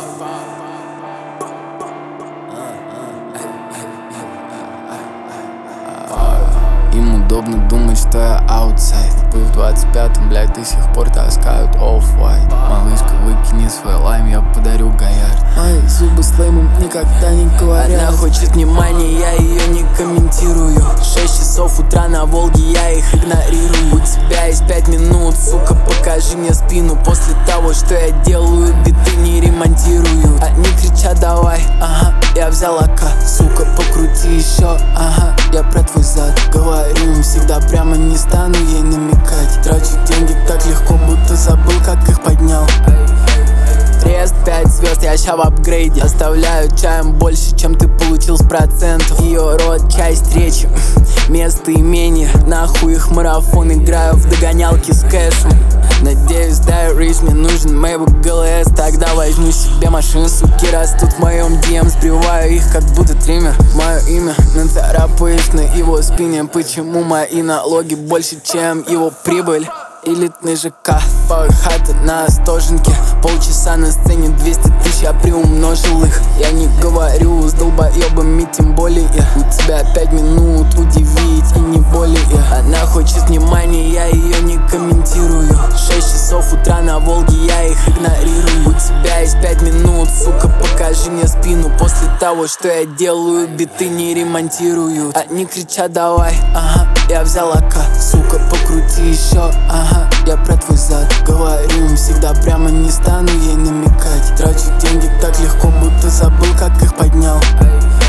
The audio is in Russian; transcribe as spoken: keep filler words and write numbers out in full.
Им удобно думать, что я аутсайд. Вы в двадцать пятом, блядь, до сих пор таскают офф-вайт. Малышка, выкини свой лайм, я подарю Гоярд. Мои зубы с леймом никогда не говорят. Она хочет внимания, я ее не комментирую. Шесть часов утра на Волге, я их игнорирую. У тебя есть пять минут, сука, покажи мне спину. После того, что я делаю, биты не ремонтирую. Они кричат давай, ага, я взял АК. Сука, покрути еще, ага, я про твой зад. Говорю им всегда прямо, не стану ей намекать. Трачу деньги так легко, будто забыл, как их поднял. Трест пять звезд, я ща в апгрейде. Оставляю чаем больше, чем ты получил с процентов. Ее род, часть речи, местоимение. Нахуй их марафон, играю в догонялки с кэшем. Надеюсь, дай рейс, мне нужен Maybach эл эс. Тогда возьму себе машину, суки растут в моем ди эм. Сбриваю их, как будто триммер. Мое имя нацарапаешь на его спине. Почему мои налоги больше, чем его прибыль? Элитный ЖК, хата на Остоженке. Полчаса на сцене, двести тысяч, я приумножил их. Я не говорю с долбоебами, тем более. У тебя пять минут удивить и не более. Она хочет внимания, я ее не комментирую. Шесть часов утра на Волге, я их игнорирую. У тебя есть пять минут, сука, покажи мне спину. После того, что я делаю, биты не ремонтирую. Они кричат давай, ага, я взял АК. Сука, покрути еще, ага, я про твой зад. Говорю им всегда прямо, не стану ей намекать. Трачу деньги так легко, будто забыл, как их поднял.